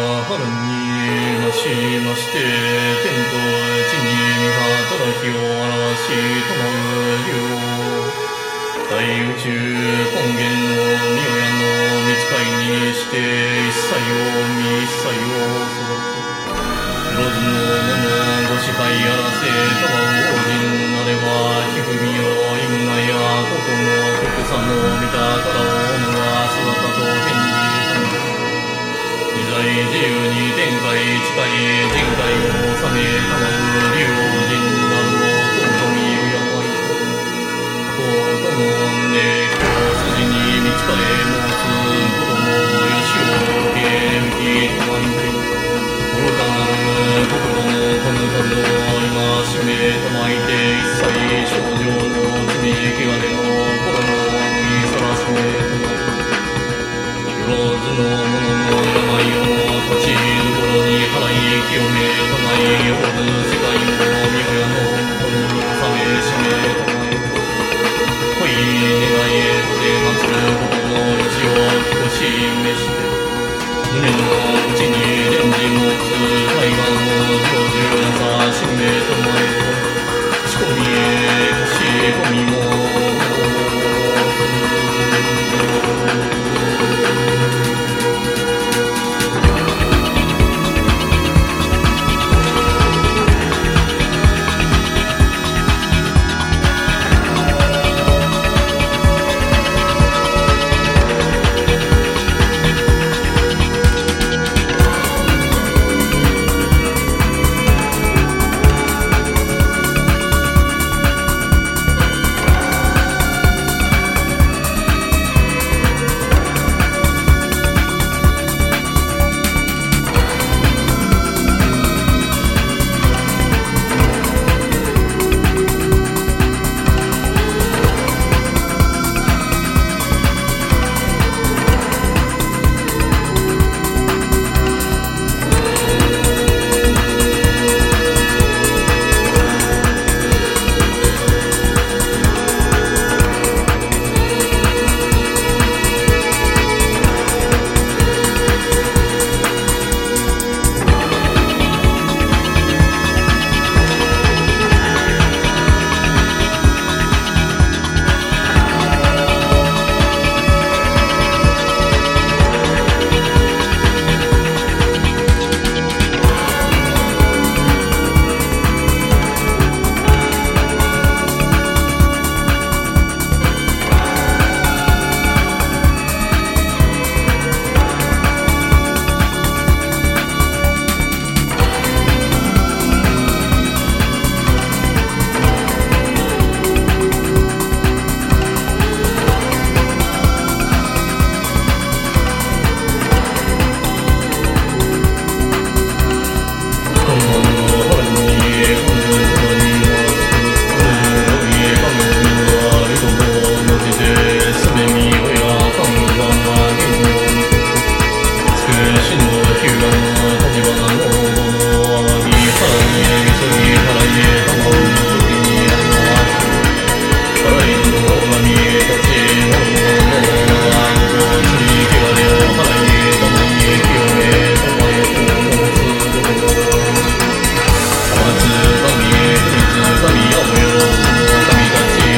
春にましまして、天と地に見働きを表しとまう流。大宇宙根源の御親の見つかいにして、一切を見一切を育て。黒酢の桃ご支配あらせとまう王人なれば、ひふみよ因果やことの福さの見たからをむが姿と返事。自在自由に天界近い人界を治めたまう竜王人なるを尊み敬いことの恩で今日筋に見つかれ申す子供よしを受け向きたまんで愚かなる国土の数々を今しめたまいて一切症状の罪汚れの心の悪にさらしめたまいよろずの者の病を立ちどころに払い清めたまいよろず世界を御親の元に収めしめたまい恋願えとで祭ることの余地を聞こしめして胸の内に蓮司持つ海岸の成就なさしめたまい仕込みへ仕込みも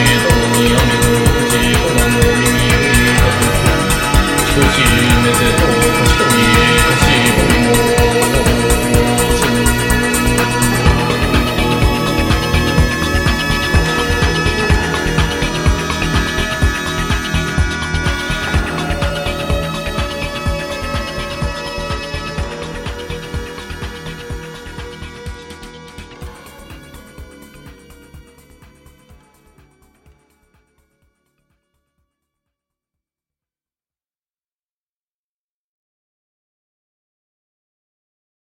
少し目で